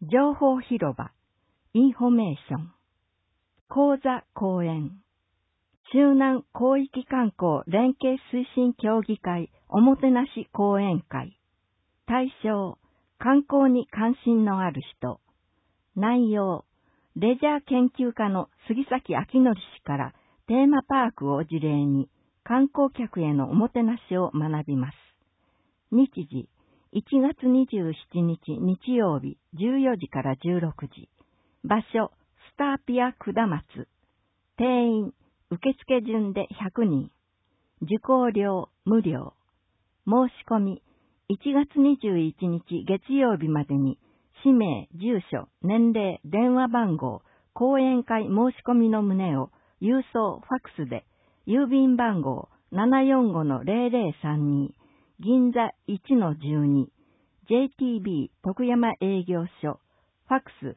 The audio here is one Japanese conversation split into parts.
情報広場、インフォメーション、講座講演、周南広域観光連携推進協議会おもてなし講演会、対象、観光に関心のある人、内容、レジャー研究家の杉崎明則氏からテーマパークを事例に観光客へのおもてなしを学びます。日時、1月27日日曜日14時から16時。場所、スターピア下松。定員、受付順で100人。受講料無料。申し込み、1月21日月曜日までに、氏名、住所、年齢、電話番号、講演会申し込みの旨を、郵送、ファックスで、郵便番号 745-0032、銀座 1-12、JTB 徳山営業所、ファックス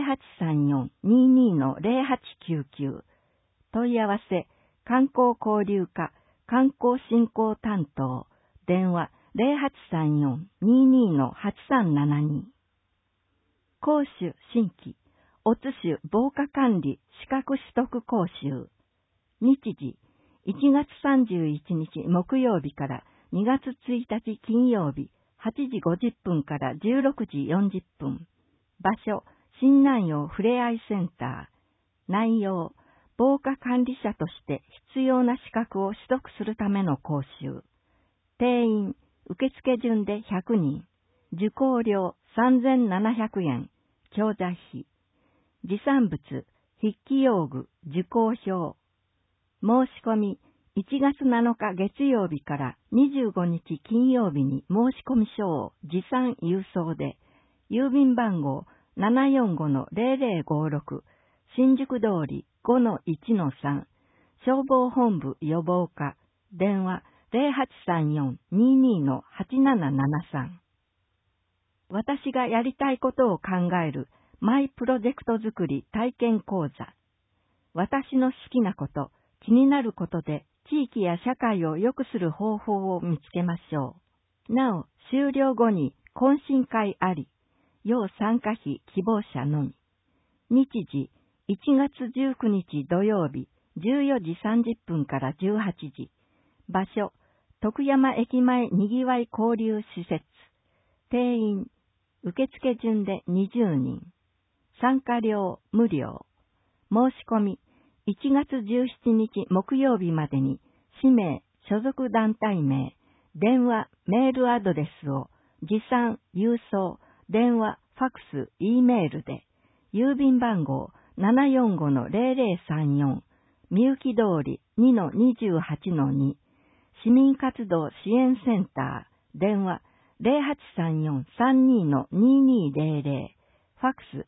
0834-22-0899、問い合わせ、観光交流課、観光振興担当、電話0834-22-8372。講習新規、おつし防火管理資格取得講習。日時、1月31日木曜日から2月1日金曜日、8時50分から16時40分。場所、新南陽ふれあいセンター。内容、防火管理者として必要な資格を取得するための講習。定員、受付順で100人。受講料3700円。教材費。持参物、筆記用具、受講票。申し込み、1月7日月曜日から25日金曜日に申し込み書を持参郵送で、郵便番号 745-0056、新宿通り 5-1-3、消防本部予防課、電話0834-22-8773。私がやりたいことを考えるマイプロジェクト作り体験講座。私の好きなこと、気になることで地域や社会を良くする方法を見つけましょう。なお、終了後に懇親会あり、要参加費希望者のみ。日時、1月19日土曜日、14時30分から18時。場所、徳山駅前にぎわい交流施設。定員、受付順で20人。参加料無料。申し込み、1月17日木曜日までに、氏名、所属団体名、電話、メールアドレスを、持参、郵送、電話、ファックス、Eメールで、郵便番号 745-0034、みゆき通り 2-28-2、市民活動支援センター、電話0834-32-2200、ファックス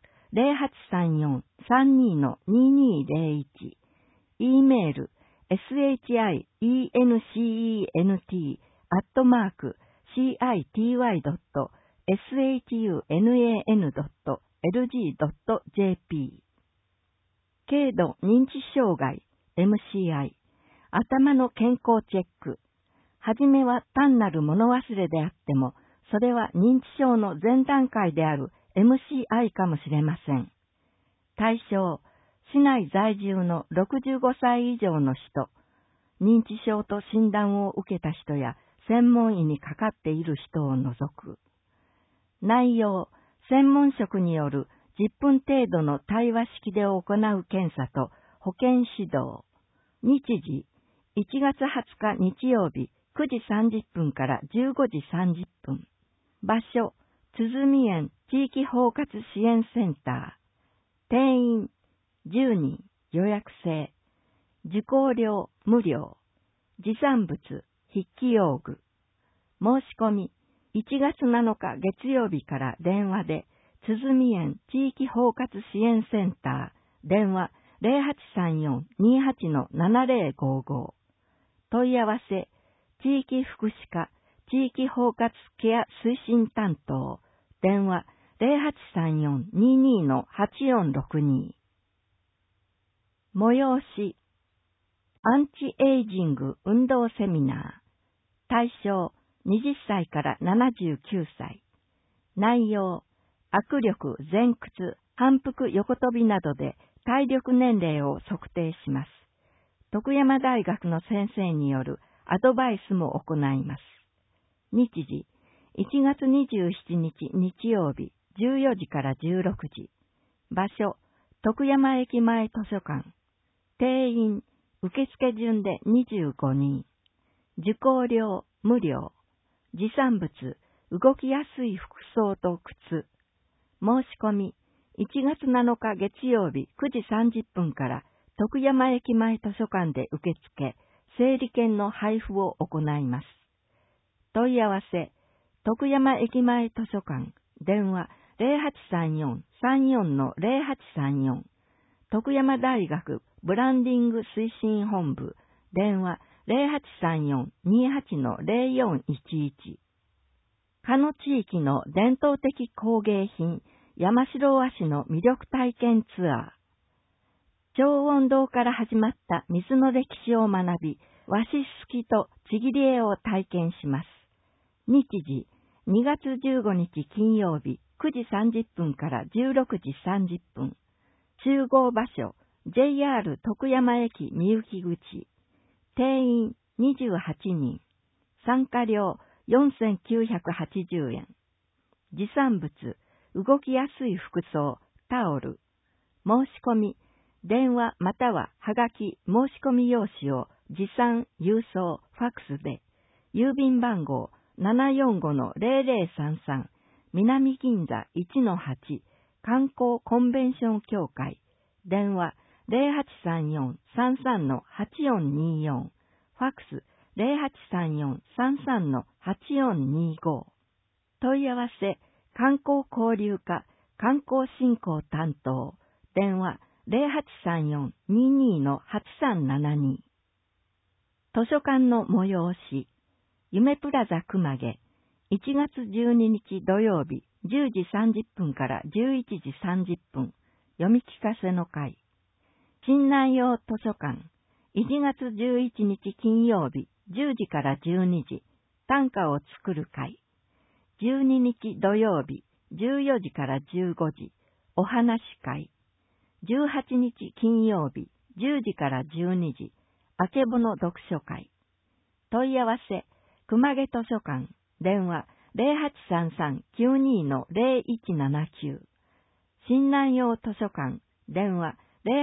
0834-32-2201、Eメール、shiencent.city.shun.lg.jp。 軽度認知障害 MCI、 頭の健康チェック。はじめは単なる物忘れであっても、それは認知症の前段階である MCI かもしれません。対象、市内在住の65歳以上の人、認知症と診断を受けた人や専門医にかかっている人を除く。内容、専門職による10分程度の対話式で行う検査と保健指導。日時、1月20日日曜日9時30分から15時30分。場所、鼓園地域包括支援センター。定員、10人、予約制。受講料無料。持参物、筆記用具。申し込み、1月7日月曜日から電話で、鼓園地域包括支援センター、電話0834-28-7055。問い合わせ、地域福祉課、地域包括ケア推進担当、電話0834-22-8462。催し、アンチエイジング運動セミナー。対象、20歳から79歳。内容、 握力、前屈、反復横跳びなどで体力年齢を測定します。徳山大学の先生によるアドバイスも行います。日時、1月27日日曜日、14時から16時。場所、徳山駅前図書館。定員、受付順で25人。受講料、無料。持参物、動きやすい服装と靴。申し込み、1月7日月曜日9時30分から徳山駅前図書館で受付、整理券の配布を行います。問い合わせ、徳山駅前図書館、電話0834-34-0834、徳山大学ブランディング推進本部、電話0834-28-0411。かの地域の伝統的工芸品、山城和紙の魅力体験ツアー。超音堂から始まった水の歴史を学び、和紙すきとちぎり絵を体験します。日時、2月15日金曜日9時30分から16時30分。集合場所、JR 徳山駅みゆき口。定員28人。参加料4980円。持参物、動きやすい服装、タオル。申し込み、電話またははがき申し込み用紙を持参、郵送、ファックスで、郵便番号745-0033、南銀座 1-8、観光コンベンション協会、電話0834-33-8424、ファックス0834-33-8425。問い合わせ、観光交流課、観光振興担当、電話0834-22-8372。図書館の催し、夢プラザ熊毛、1月12日土曜日10時30分から11時30分、読み聞かせの会。新南洋図書館、1月11日金曜日10時から12時、短歌を作る会。12日土曜日14時から15時、お話会。18日金曜日10時から12時、あけぼの読書会。問い合わせ、熊毛図書館、電話0833-92-0179。新南洋図書館、電話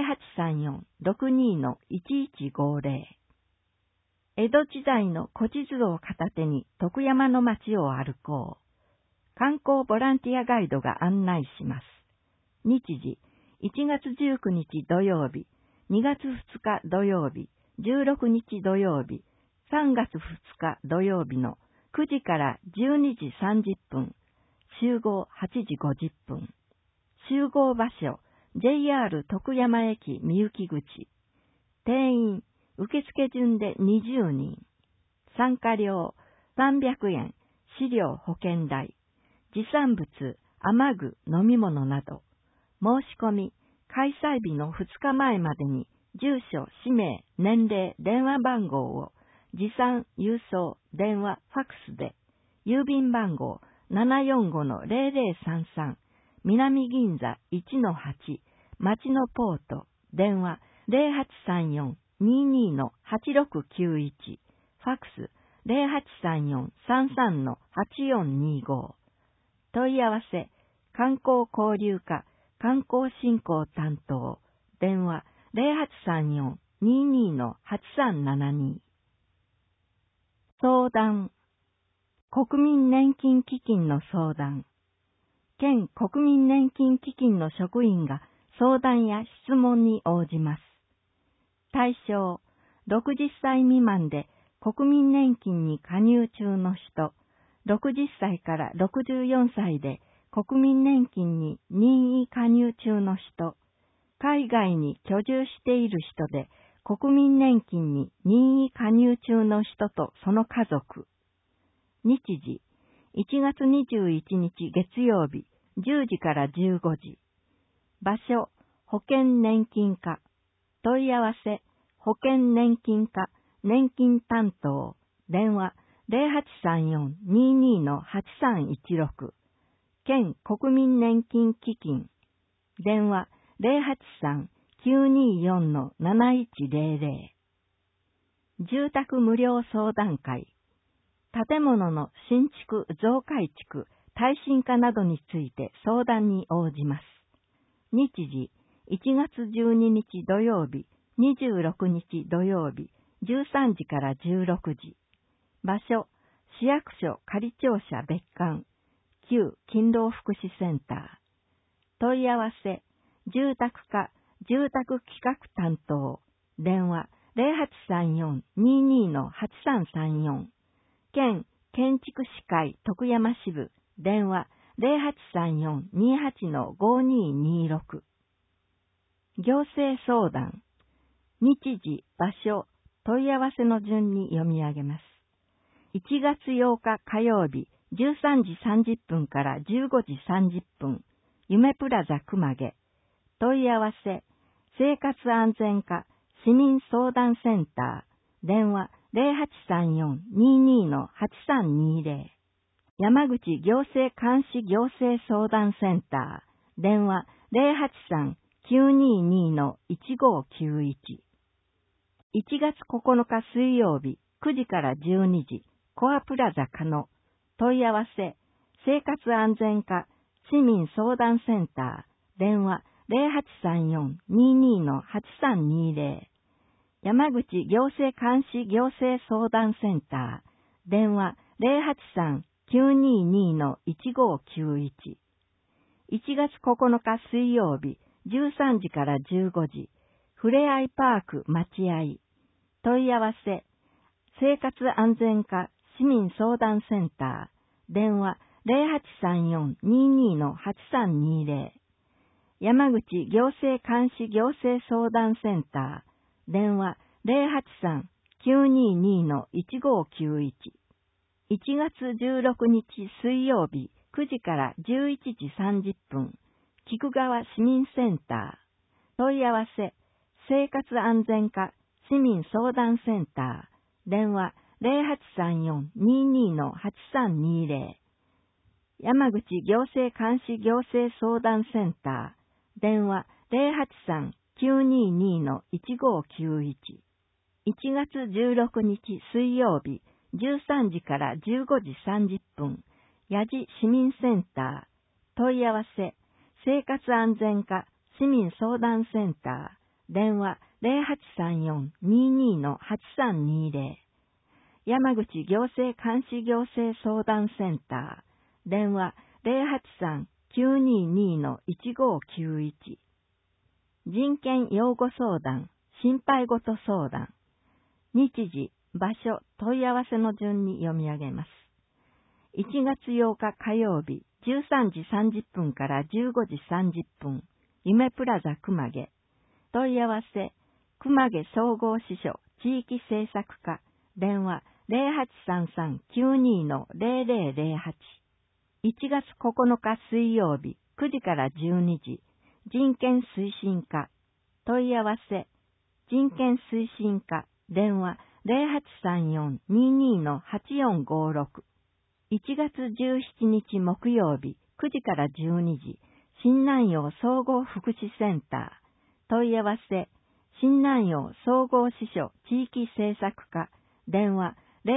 0834-62-1150。江戸時代の古地図を片手に徳山の街を歩こう。観光ボランティアガイドが案内します。日時、1月19日土曜日、2月2日土曜日、16日土曜日、3月2日土曜日の9時から12時30分、集合8時50分。集合場所、JR 徳山駅みゆき口。定員、受付順で20人。参加料300円、資料保険代。持参物、雨具、飲み物など。申し込み、開催日の2日前までに、住所、氏名、年齢、電話番号を、持参、郵送、電話、ファックスで、郵便番号745-0033、南銀座 1-8、町のポート、電話0834-22-8691、ファックス0834-33-8425。問い合わせ、観光交流課、観光振興担当、電話0834-22-8372。相談、国民年金基金の相談。県国民年金基金の職員が相談や質問に応じます。対象、60歳未満で国民年金に加入中の人、60歳から64歳で国民年金に任意加入中の人、海外に居住している人で国民年金に任意加入中の人とその家族。日時、1月21日月曜日、10時から15時。場所、保険年金課。問い合わせ、保険年金課、年金担当。電話、0834-22-8316。 県国民年金基金、電話083-924-7100、住宅無料相談会、建物の新築、増改築、耐震化などについて相談に応じます。日時、1月12日土曜日、26日土曜日、13時から16時。場所、市役所仮庁舎別館、旧勤労福祉センター。問い合わせ、住宅課、住宅企画担当、電話0834-22-8334、県建築士会徳山支部、電話0834-28-5226。行政相談、日時、場所、問い合わせの順に読み上げます。1月8日火曜日、13時30分から15時30分、夢プラザ熊毛。問い合わせ、生活安全課市民相談センター、電話0834-22-8320。山口行政監視行政相談センター、電話083-922-1591。1月9日水曜日、9時から12時、コアプラザ加納。問い合わせ、生活安全課市民相談センター、電話0834-22-8320。山口行政監視行政相談センター、電話083-922-1591。1月9日水曜日、13時から15時、ふれあいパーク待合。問い合わせ、生活安全課市民相談センター、電話0834-22-8320。山口行政監視行政相談センター、電話083-922-1591。1月16日水曜日9時から11時30分、菊川市民センター。問い合わせ、生活安全課市民相談センター、電話0834-22-8320。山口行政監視行政相談センター、電話083-922-1591。1月16日水曜日、13時から15時30分、八路市民センター。問い合わせ、生活安全課市民相談センター、電話0834-22-8320。山口行政監視行政相談センター、電話083-922-1591。人権擁護相談、心配ごと相談。日時、場所、問い合わせの順に読み上げます。1月8日火曜日、13時30分から15時30分、夢プラザ熊毛。問い合わせ、熊毛総合支所地域政策課、電話0833-92-0008。1月9日水曜日、9時から12時、人権推進課。問い合わせ、人権推進課、電話0834-22-8456。1月17日木曜日、9時から12時、新南陽総合福祉センター。問い合わせ、新南陽総合支所地域政策課、電話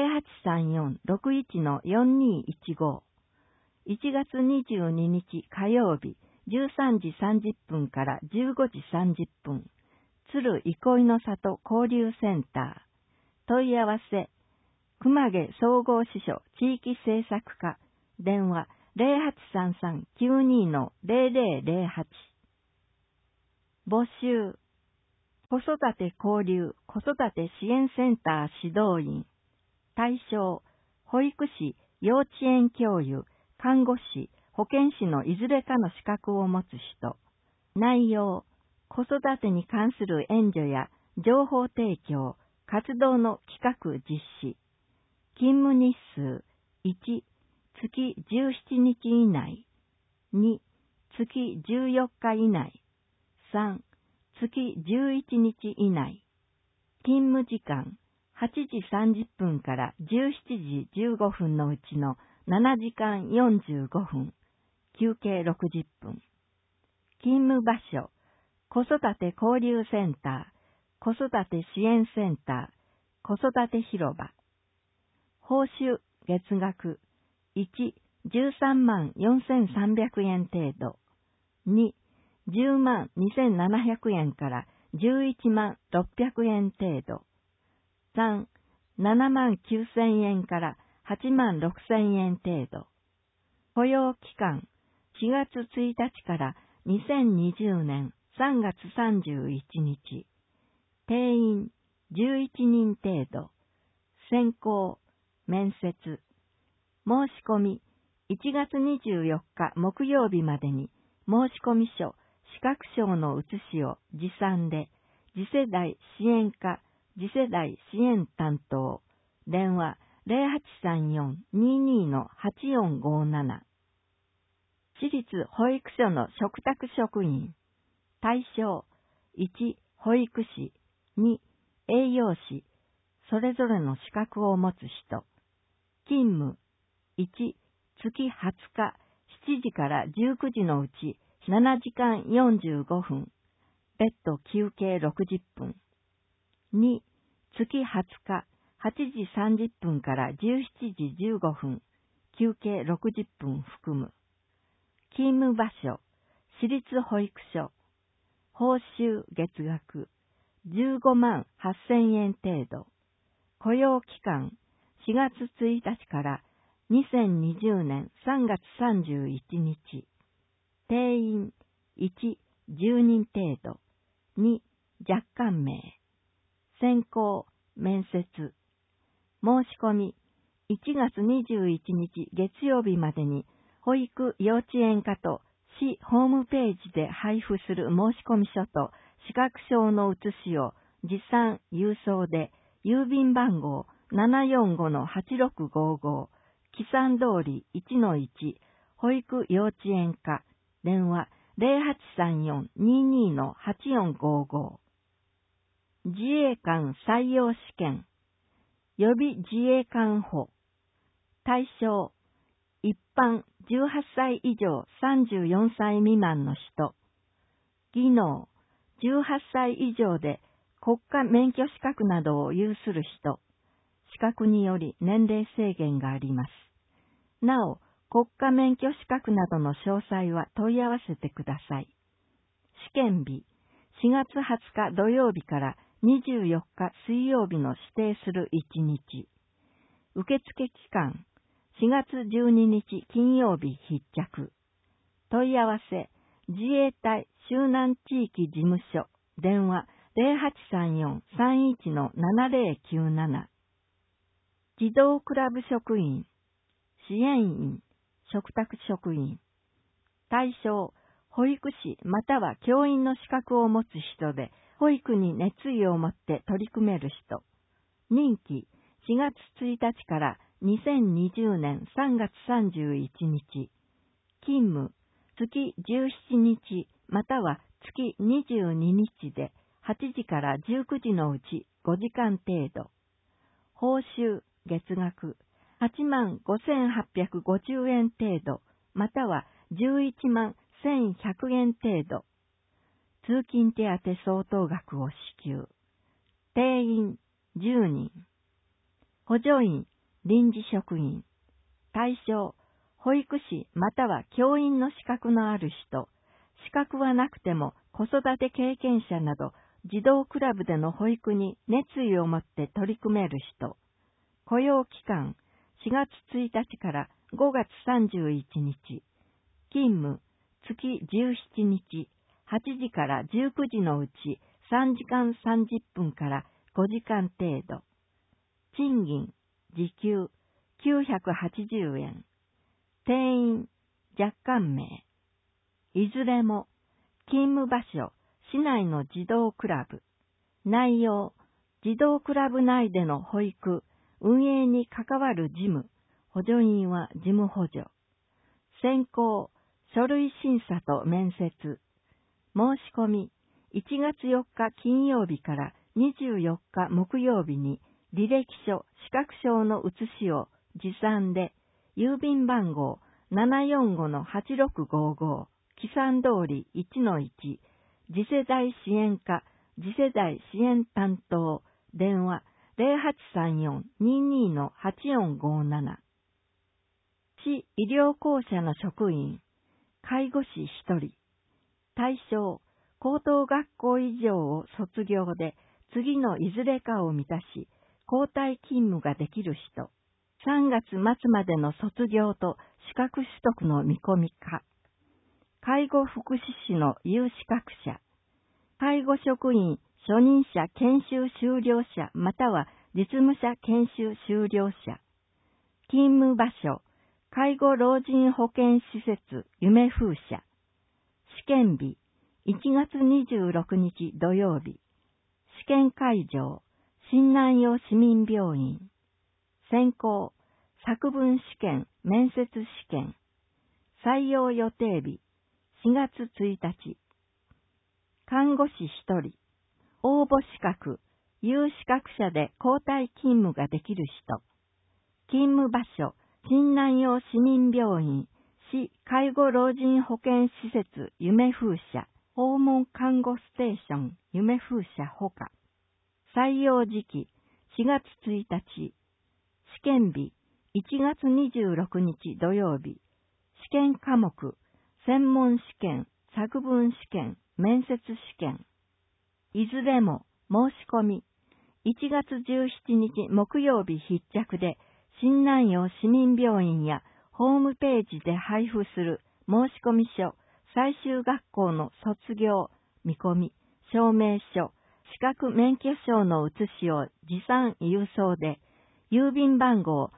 0834-61-4215。1月22日火曜日、13時30分から15時30分、鶴憩いの里交流センター。問い合わせ、熊毛総合支所地域政策課、電話0833-92-0008。募集、子育て交流子育て支援センター指導員。対象、保育士、幼稚園教諭、看護師、保健師のいずれかの資格を持つ人。内容、子育てに関する援助や情報提供、活動の企画実施。勤務日数、1、月17日以内。2、月14日以内。3、月11日以内。勤務時間、8時30分から17時15分のうちの7時間45分。 休憩60分。勤務場所、子育て交流センター、子育て支援センター、子育て広場。報酬、月額、1、13万4300円程度。2、10万2700円から11万600円程度。3、7万9000円から8万6000円程度。雇用期間、4月1日から2020年3月31日。定員、11人程度。選考、面接。申し込み、1月24日木曜日までに、申込書、資格証の写しを持参で、次世代支援課、次世代支援担当、電話 0834-22-8457。私立保育所の嘱託職員。対象、1、保育士、2、栄養士、それぞれの資格を持つ人。勤務、1、月20日、7時から19時のうち7時間45分、別途休憩60分。2、月20日、8時30分から17時15分、休憩60分含む。勤務場所、私立保育所。報酬月額、15万8000円程度。雇用期間、4月1日から2020年3月31日。定員、1、10人程度。2、若干名。選考、面接。申し込み、1月21日月曜日までに、保育幼稚園課と市ホームページで配布する申込書と資格証の写しを持参郵送で、郵便番号 745-8655、記算通り 1-1、保育幼稚園課、電話 0834-22-8455。自衛官採用試験、予備自衛官補。対象、一般18歳以上34歳未満の人。技能、18歳以上で国家免許資格などを有する人。資格により年齢制限があります。なお、国家免許資格などの詳細は問い合わせてください。試験日、4月20日土曜日から24日水曜日の指定する1日。受付期間、4月12日金曜日必着。問い合わせ、自衛隊周南地域事務所、電話 0834-31-7097。児童クラブ職員、支援員、嘱託職員。対象、保育士または教員の資格を持つ人で、保育に熱意を持って取り組める人。任期、4月1日から2020年3月31日。勤務、月17日または月22日で8時から19時のうち5時間程度。報酬、月額、8万5850円程度または11万1100円程度。通勤手当相当額を支給。定員10人。補助員、臨時職員。対象、保育士または教員の資格のある人。資格はなくても子育て経験者など児童クラブでの保育に熱意を持って取り組める人。雇用期間、4月1日から5月31日。勤務、月17日、8時から19時のうち3時間30分から5時間程度。賃金、時給、980円。定員、若干名。いずれも、勤務場所、市内の児童クラブ。内容、児童クラブ内での保育、運営に関わる事務、補助員は事務補助。選考、書類審査と面接。申し込み、1月4日金曜日から24日木曜日に履歴書、資格証の写しを持参で、郵便番号 745-8655、基算通り 1-1、次世代支援課、次世代支援担当、電話0834-22-8457。市医療公社の職員、介護士1人、対象、高等学校以上を卒業で次のいずれかを満たし、交代勤務ができる人、3月末までの卒業と資格取得の見込みか、介護福祉士の有資格者、介護職員初任者研修修了者または実務者研修修了者、勤務場所、介護老人保健施設夢風社、試験日1月26日土曜日、試験会場、新南陽市民病院、選考、作文試験、面接試験、採用予定日、4月1日、看護師1人、応募資格、有資格者で交代勤務ができる人、勤務場所、新南陽市民病院、市介護老人保健施設夢風社、訪問看護ステーション夢風社ほか、採用時期、4月1日、試験日、1月26日土曜日、試験科目、専門試験、作文試験、面接試験。いずれも申し込み、1月17日木曜日必着で、新南陽市民病院やホームページで配布する申込書、最終学校の卒業、見込み、証明書、資格免許証の写しを持参郵送で、郵便番号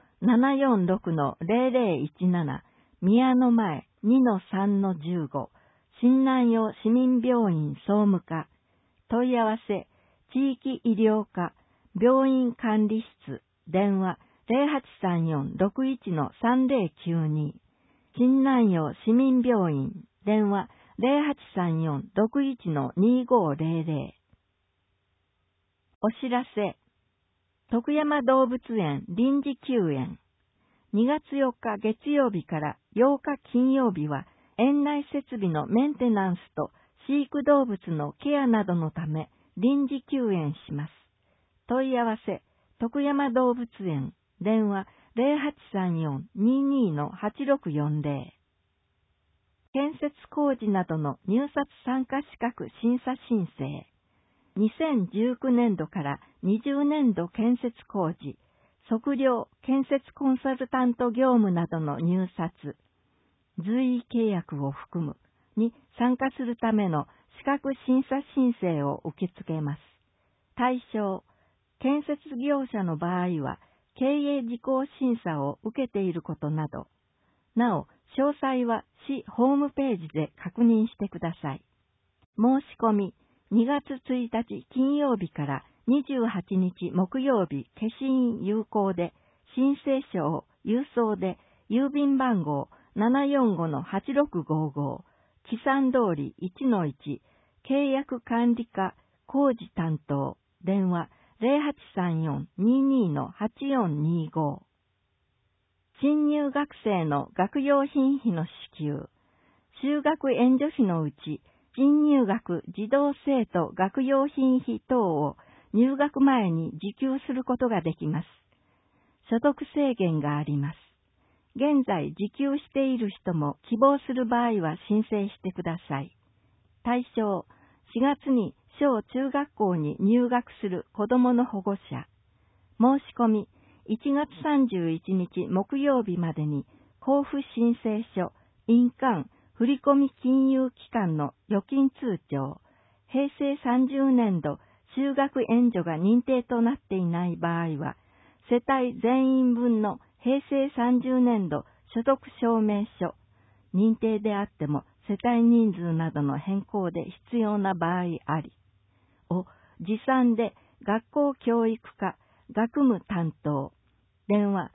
746-0017、宮の前 2-3-15、新南陽市民病院総務課、問い合わせ、地域医療課、病院管理室、電話0834-61-3092、新南陽市民病院、電話0834-61-2500。お知らせ、徳山動物園臨時休園。2月4日月曜日から8日金曜日は、園内設備のメンテナンスと飼育動物のケアなどのため臨時休園します。問い合わせ、徳山動物園、電話0834-22-8640。建設工事などの入札参加資格審査申請。2019年度から20年度建設工事、測量建設コンサルタント業務などの入札、随意契約を含むに参加するための資格審査申請を受け付けます。対象、建設業者の場合は経営事項審査を受けていることなど、なお、詳細は市ホームページで確認してください。申し込み、2月1日金曜日から28日木曜日消印有効で、申請書を郵送で郵便番号745-8655、記算通り 1-1、契約管理課工事担当、電話0834-22-8425。新入学生の学用品費の支給、就学援助費のうち、新入学児童生徒学用品費等を入学前に受給することができます。所得制限があります。現在受給している人も希望する場合は申請してください。対象、4月に小中学校に入学する子どもの保護者。申し込み、1月31日木曜日までに交付申請書、印鑑、振込金融機関の預金通帳、平成30年度就学援助が認定となっていない場合は、世帯全員分の平成30年度所得証明書、認定であっても世帯人数などの変更で必要な場合あり、を持参で学校教育課学務担当、電話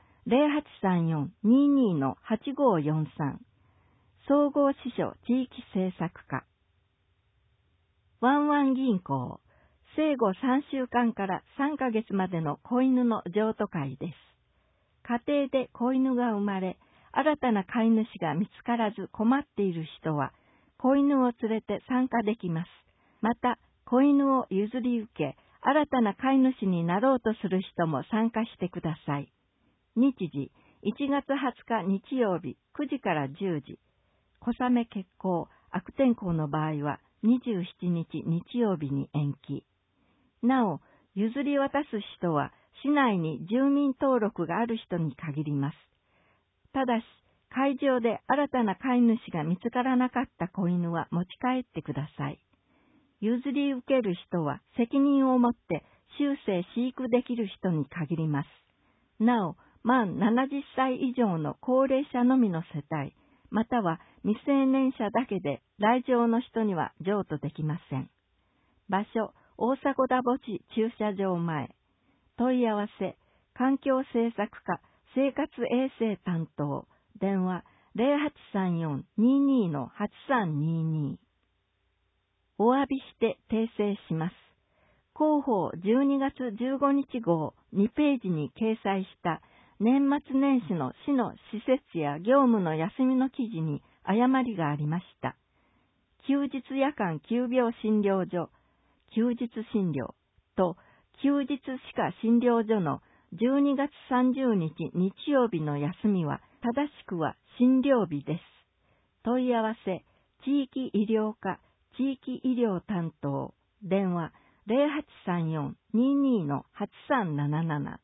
0834-22-8543、総合支所地域政策課。ワンワン銀行、生後3週間から3ヶ月までの子犬の譲渡会です。家庭で子犬が生まれ、 新たな飼い主が見つからず困っている人は、子犬を連れて参加できます。また、子犬を譲り受け、新たな飼い主になろうとする人も参加してください。日時、1月20日日曜日9時から10時。小雨欠航、悪天候の場合は27日日曜日に延期。なお、譲り渡す人は市内に住民登録がある人に限ります。ただし、会場で新たな飼い主が見つからなかった子犬は持ち帰ってください。譲り受ける人は責任を持って終生飼育できる人に限ります。なお、満70歳以上の高齢者のみの世帯、または未成年者だけで来場の人には譲渡できません。場所、大迫田墓地駐車場前。問い合わせ、環境政策課生活衛生担当。電話 0834-22-8322。お詫びして訂正します。広報12月15日号2ページに掲載した年末年始の市の施設や業務の休みの記事に誤りがありました。休日夜間急病診療所、休日診療と休日歯科診療所の12月30日日曜日の休みは正しくは診療日です。問い合わせ、地域医療課地域医療担当、電話 0834-22-8377